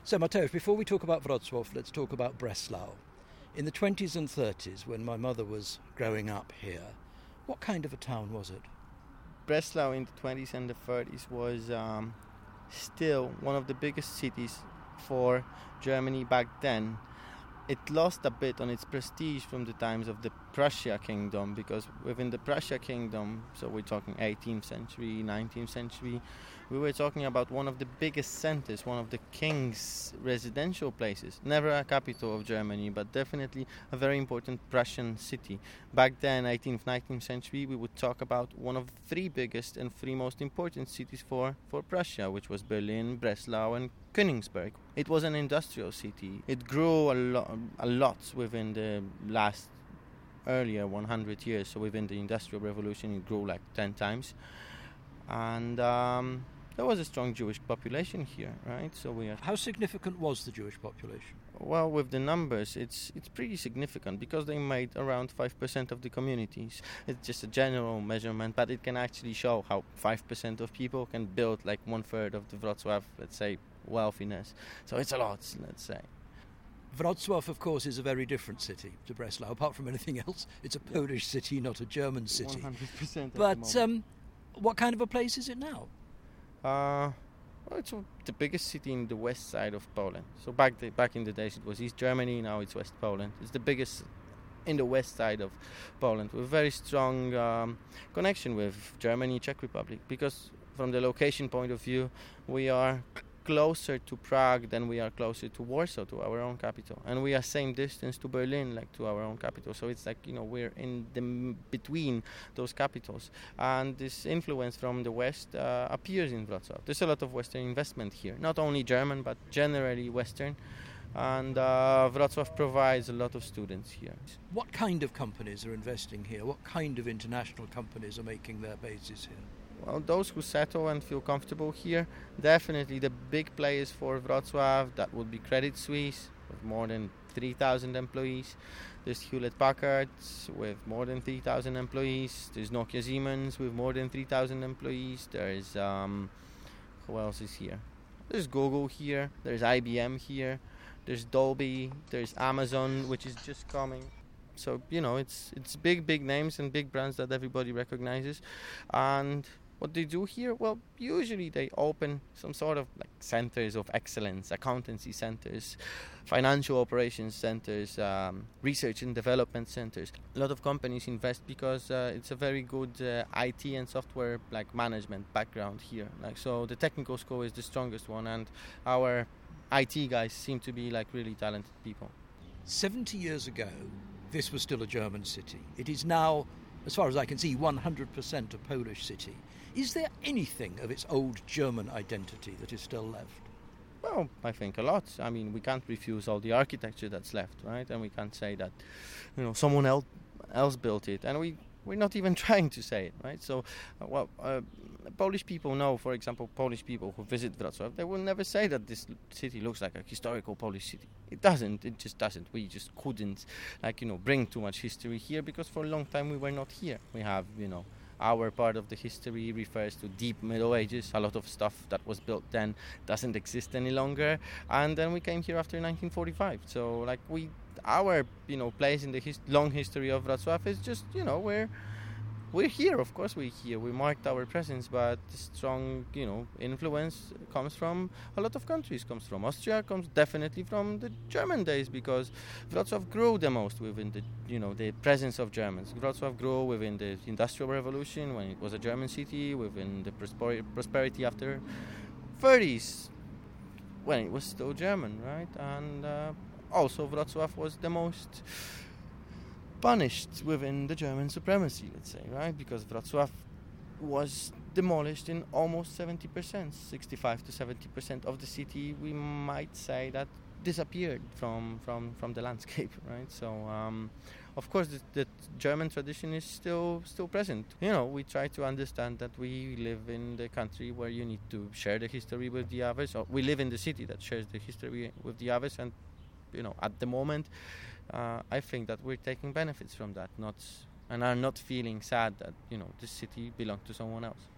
So, Mateusz, before we talk about Wrocław, let's talk about Breslau. In the 20s and 30s, when my mother was growing up here, what kind of a town was it? Breslau in the 20s and the 30s was still one of the biggest cities for Germany back then. It lost a bit on its prestige from the times of the Prussia Kingdom, because within the Prussia Kingdom, so we're talking 18th century, 19th century, we were talking about one of the biggest centers, one of the king's residential places. Never a capital of Germany, but definitely a very important Prussian city. Back then, 18th, 19th century, we would talk about one of the three biggest and three most important cities for Prussia, which was Berlin, Breslau and Königsberg. It was an industrial city. It grew a lot within the last earlier 100 years. So within the Industrial Revolution, it grew like 10 times. And there was a strong Jewish population here, right? So we are. How significant was the Jewish population? Well, with the numbers, it's pretty significant because they made around 5% of the communities. It's just a general measurement, but it can actually show how 5% of people can build like 1/3 of the Wrocław, let's say, wealthiness. So it's a lot, let's say. Wrocław, of course, is a very different city to Breslau. Apart from anything else, it's a Polish city, not a German city. 100%. But what kind of a place is it now? Well, it's the biggest city in the west side of Poland. So back in the days it was East Germany, now it's West Poland. It's the biggest in the west side of Poland, with very strong connection with Germany, Czech Republic, because from the location point of view, we are closer to Prague than we are closer to Warsaw, to our own capital, and we are same distance to Berlin, like to our own capital. So it's like, we're in the between those capitals, and this influence from the west appears in Wrocław. There's a lot of Western investment here, not only German but generally Western, and Wrocław provides a lot of students here. What kind of companies are investing here? What kind of international companies are making their bases here? Well, those who settle and feel comfortable here, definitely the big players for Wrocław, that would be Credit Suisse with more than 3,000 employees. There's Hewlett-Packard with more than 3,000 employees. There's Nokia Siemens with more than 3,000 employees. There's, who else is here? There's Google here. There's IBM here. There's Dolby. There's Amazon, which is just coming. So, it's big names and big brands that everybody recognizes. And what they do here, well, usually they open some sort of like centers of excellence, accountancy centers, financial operations centers, research and development centers. A lot of companies invest because it's a very good IT and software like management background here. Like, so the technical school is the strongest one, and our IT guys seem to be like really talented people. 70 years ago, this was still a German city. It is now, as far as I can see, 100% a Polish city. Is there anything of its old German identity that is still left? Well, I think a lot. I mean, we can't refuse all the architecture that's left, right? And we can't say that, someone else built it. And we're not even trying to say it, right? So, Polish people know, for example, Polish people who visit Wrocław, they will never say that this city looks like a historical Polish city. It doesn't. It just doesn't. We just couldn't, bring too much history here because for a long time we were not here. We have, our part of the history refers to deep Middle Ages. A lot of stuff that was built then doesn't exist any longer. And then we came here after 1945. So, our, place in the long history of Wrocław is just, we're here. Of course we're here. We marked our presence, but the strong, influence comes from a lot of countries. Comes from Austria, comes definitely from the German days, because Wrocław grew the most within the, the presence of Germans. Wrocław grew within the Industrial Revolution when it was a German city, within the prosperity after 30s when it was still German, right? And also Wrocław was the most punished within the German supremacy, let's say, right? Because Wrocław was demolished in almost 70%, 65 to 70% of the city, we might say, that disappeared from the landscape, right? So, of course, the German tradition is still present. We try to understand that we live in the country where you need to share the history with the others, or we live in the city that shares the history with the others, and, at the moment, I think that we're taking benefits from that, and are not feeling sad that, this city belongs to someone else.